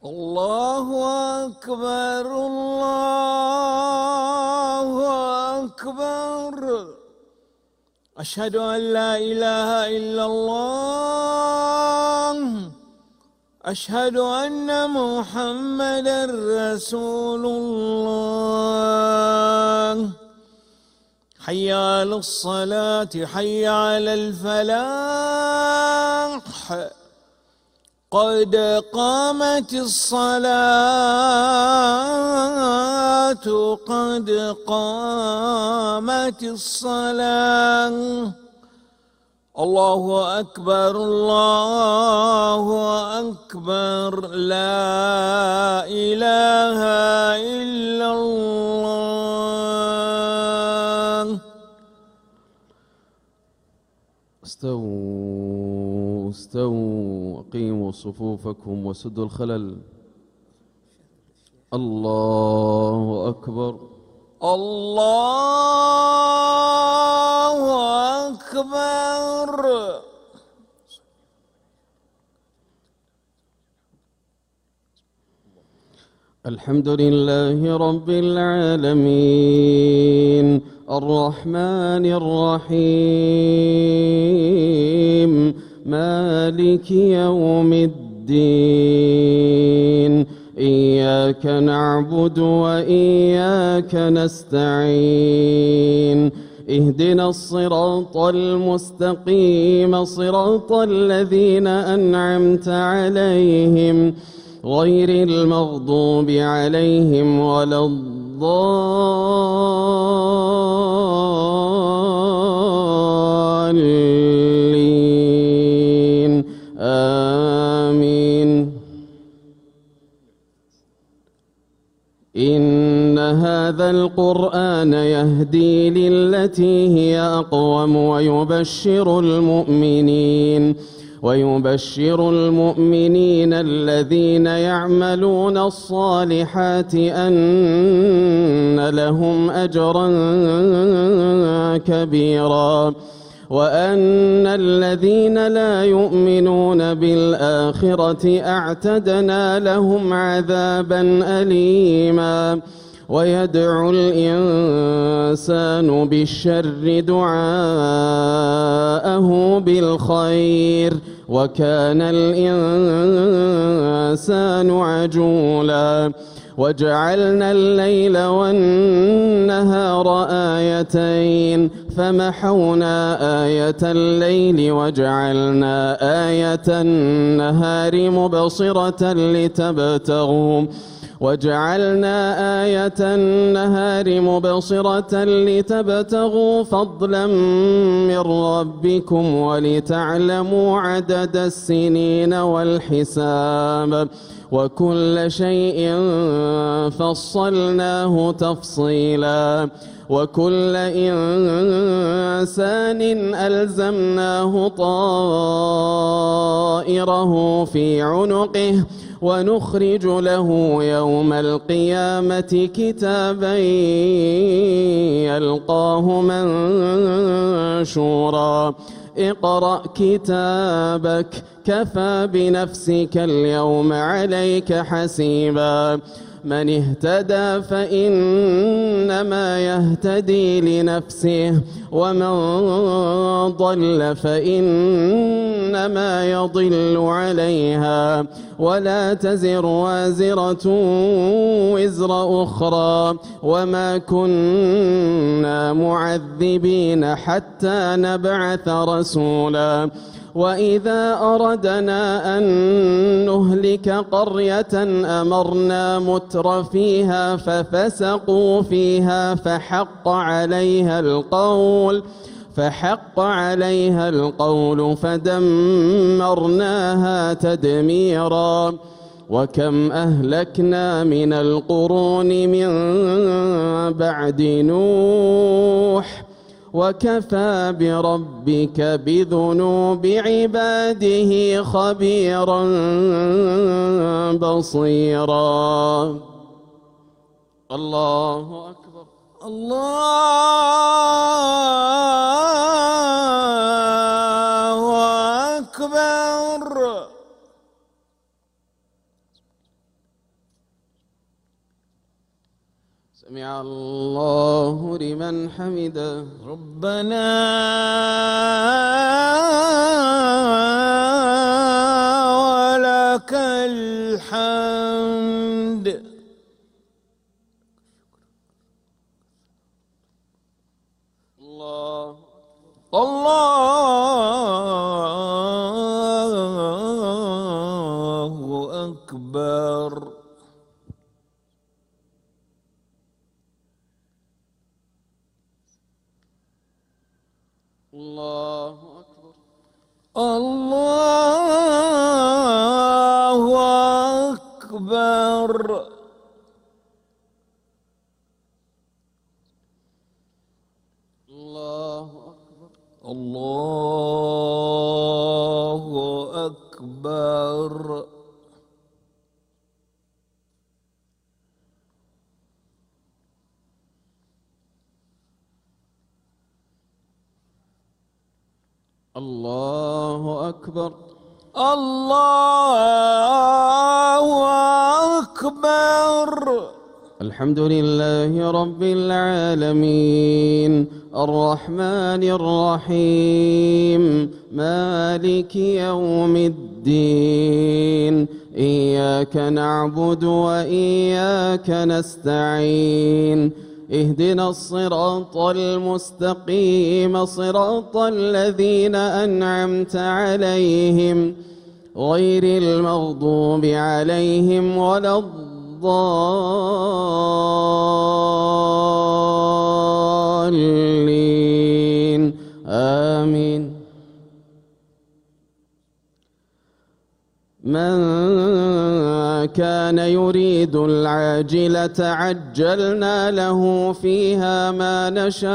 الله أكبر الله أكبر. أشهد أن لا إله إلا الله. أشهد أن محمدًا رسول الله. حي على الصلاة حي على الفلاح. قد قامت الصلاة قد قامت الصلاة. الله أكبر الله أكبر. لا إله إلا الله. استووا استووا، أقيموا صفوفكم وسدوا الخلل. الله أكبر الله أكبر. الحمد لله رب العالمين الرحمن الرحيم مالك يوم الدين. إياك نعبد وإياك نستعين. اهدنا الصراط المستقيم صراط الذين أنعمت عليهم غير المغضوب عليهم ولا الضالين. آمين. إن هذا القرآن يهدي للتي هي أقوم ويبشر المؤمنين الذين يعملون الصالحات أن لهم أجرا كبيرا، وأن الذين لا يؤمنون بالآخرة أعتدنا لهم عذابا أليما. ويدعو الإنسان بالشر دعاءه بالخير، وكان الإنسان عجولا. وجعلنا الليل والنهار آيتين فمحونا آية الليل وجعلنا آية النهار مبصرة لتبتغوا فضلا من ربكم ولتعلموا عدد السنين والحساب، وكل شيء فصلناه تفصيلا. وكل إنسان ألزمناه طائره في عنقه، ونخرج له يوم القيامة كتابا يلقاه منشورا. اقرأ كتابك كفى بنفسك اليوم عليك حسيبا. من اهتدى فإنما يهتدي لنفسه، ومن ضل فإنما يضل عليها، ولا تزر وازرة وزر أخرى، وما كنا معذبين حتى نبعث رسولا. وإذا أردنا أن نهلك قرية أمرنا متر فيها ففسقوا فيها فحق عليها القول فدمرناها تدميرا. وكم أهلكنا من القرون من بعد نوح، وكفى بربك بذنوب عباده خبيرا بصيرا. الله أكبر الله أكبر. سمع الله لمن حمده. ربنا ولك الحمد. الله الله أكبر. الله أكبر. الله أكبر. الله أكبر. الله أكبر. الله أكبر. الله أكبر. الحمد لله رب العالمين الرحمن الرحيم مالك يوم الدين إياك نعبد وإياك نستعين اهدنا الصراط المستقيم صراط الذين أنعمت عليهم غير المغضوب عليهم ولا الضالين آمين. من كان يريد العاجلة عجلنا له فيها ما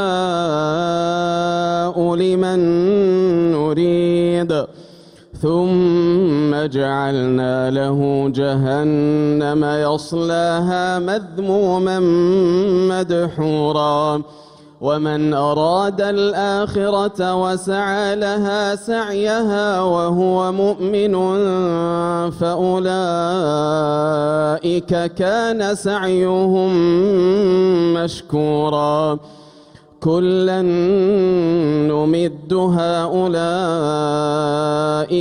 نشاء لمن نريد ثم جعلنا له جهنم يصلاها مذموما مدحورا ومن أراد الآخرة وسعى لها سعيها وهو مؤمن فأولئك كان سعيهم مشكورا كلا نمد هؤلاء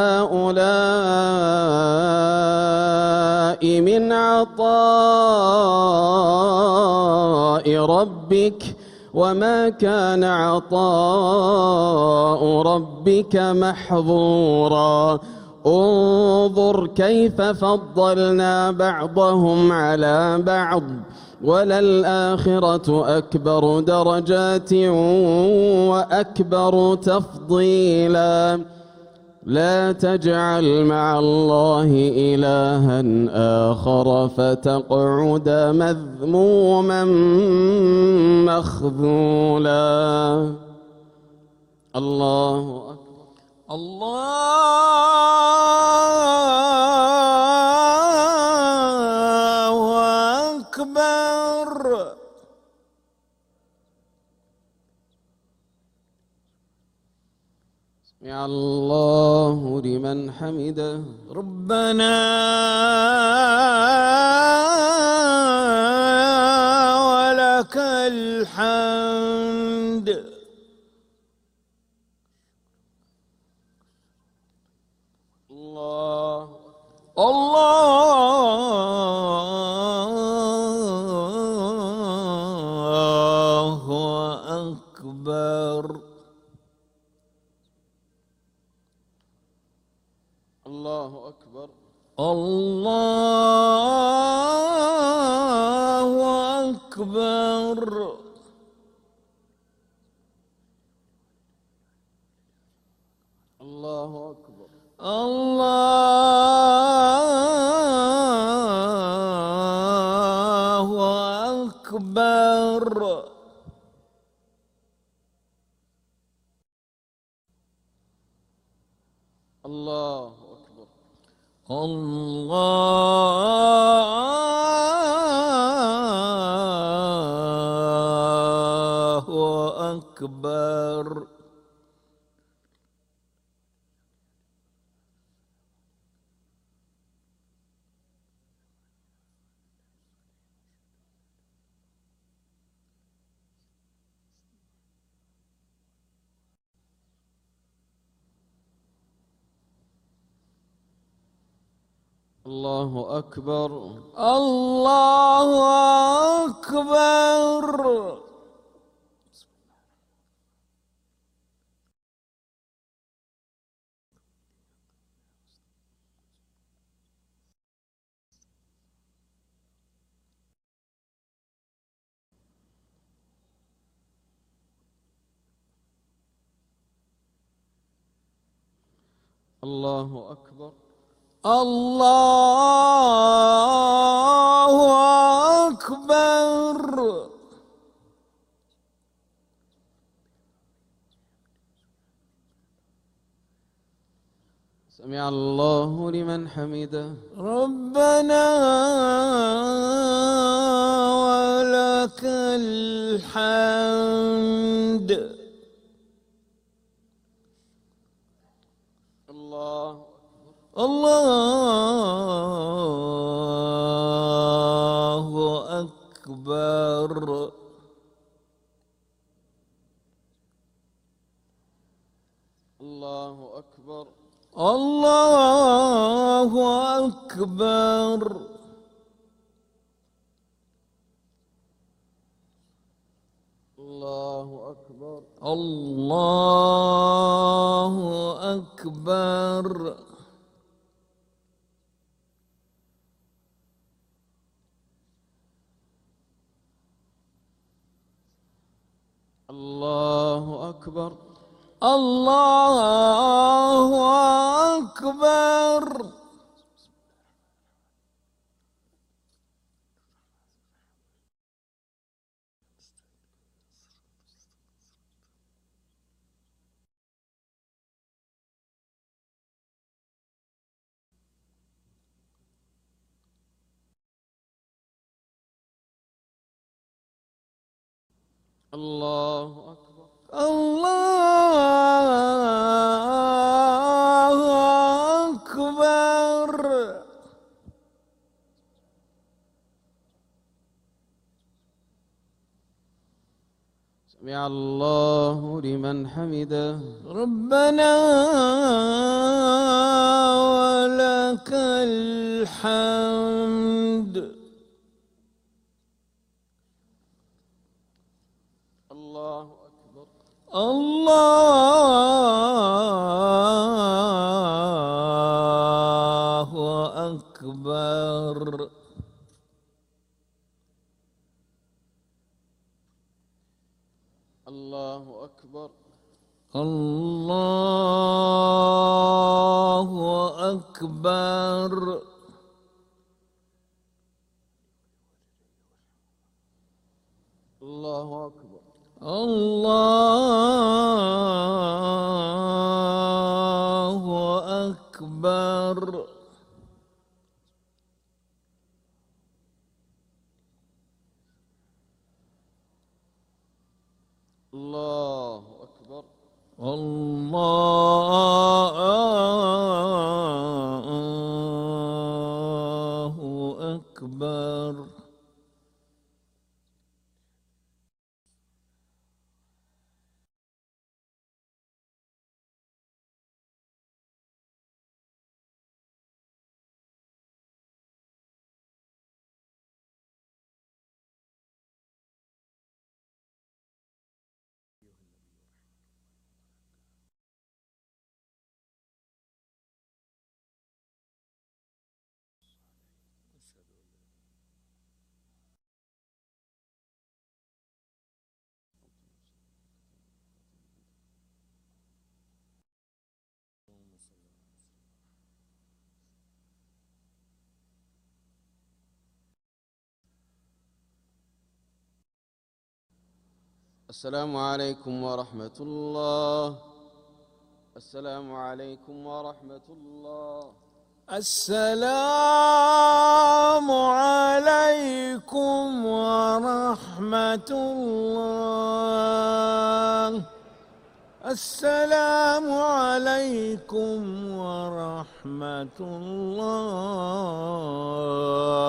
وهؤلاء من عطاء ربك وما كان عطاء ربك محظورا انظر كيف فضلنا بعضهم على بعض وللآخرة أكبر درجات وأكبر تفضيلا لا تجعل مع الله إلها آخر فتقعد مذموما مخذولا. الله أكبر. الله أكبر. سمع الله لمن حمده. ربنا ولك الحمد. الله الله أكبر. الله أكبر. الله أكبر. الله أكبر. الله أكبر. الله أكبر. الله أكبر. الله أكبر. الله أكبر. الله أكبر. الله أكبر. سمع الله لمن حمده. ربنا ولك الحمد. الله الله أكبر. الله أكبر. الله أكبر. الله أكبر. الله أكبر. الله أكبر. الله أكبر. الله أكبر. الله أكبر. سمع الله لمن حمده. ربنا ولك الحمد. الله أكبر. الله أكبر. الله أكبر. الله أكبر. الله أكبر. الله أكبر. الله أكبر. الله أكبر. السلام عليكم ورحمة الله. السلام عليكم ورحمة الله. السلام عليكم ورحمة الله. السلام عليكم ورحمة الله.